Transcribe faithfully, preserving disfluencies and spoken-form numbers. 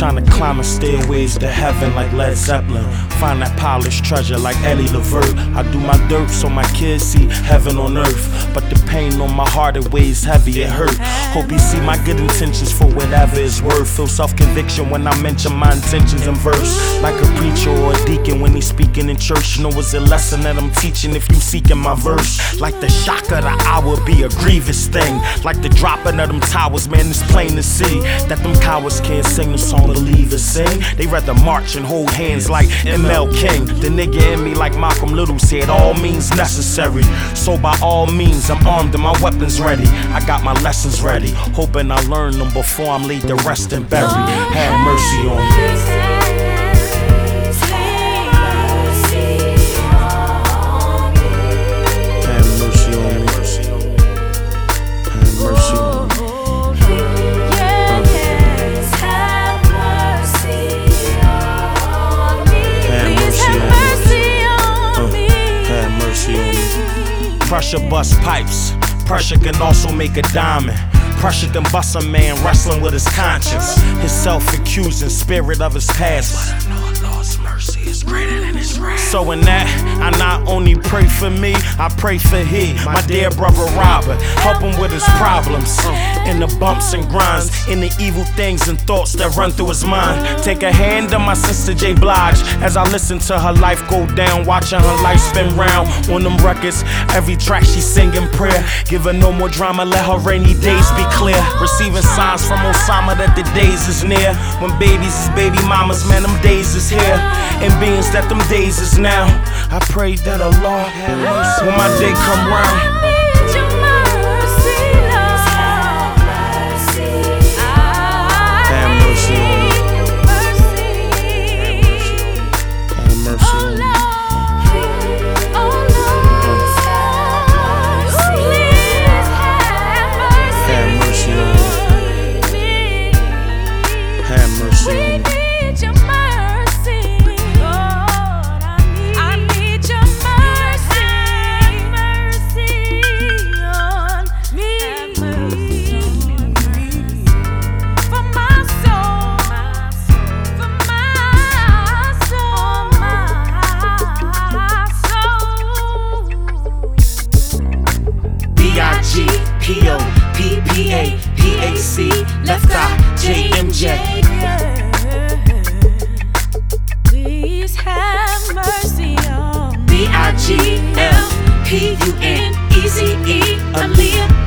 Trying to climb the stairways to heaven like Led Zeppelin. Find that polished treasure like Eddie Levert. I do my dirt so my kids see heaven on earth. But the pain on my heart, it weighs heavy, it hurt. Hope you see my good intentions for whatever it's worth. Feel self-conviction when I mention my intentions in verse. Like a preacher or a deacon when he's speaking in church. You know it's a lesson that I'm teaching if you seeking my verse. Like the shock of the hour be a grievous thing. Like the dropping of them towers, man, it's plain to see that them cowards can't sing the song believers sing. They rather march and hold hands like M L King. The nigga in me like Malcolm Little said, all means necessary. So by all means, I'm armed and my weapons ready. I got my lessons ready, hoping I learn them before I'm laid to rest and buried. Have mercy on me. Pressure bust pipes. Pressure can also make a diamond. Pressure can bust a man wrestling with his conscience, his self-accusing spirit of his past. But I know Lord's mercy is greater than his wrath. So in that, I not only pray for me, I pray for he, my dear brother Robert. Help him with his problems, in the bumps and grinds, in the evil things and thoughts that run through his mind. Take a hand on my sister J. Blige as I listen to her life go down, watching her life spin round on them records. Every track she singing prayer, give her no more drama, let her rainy days be clear. Receiving signs from Osama that the days is near. When babies is baby mamas, man, them days is here. And beings that them days is now. I pray that Allah have mercy when my day come round. P O P P A P A C, left eye, J M J. Please have mercy on me. B I G L P U N E Z E, Aaliyah.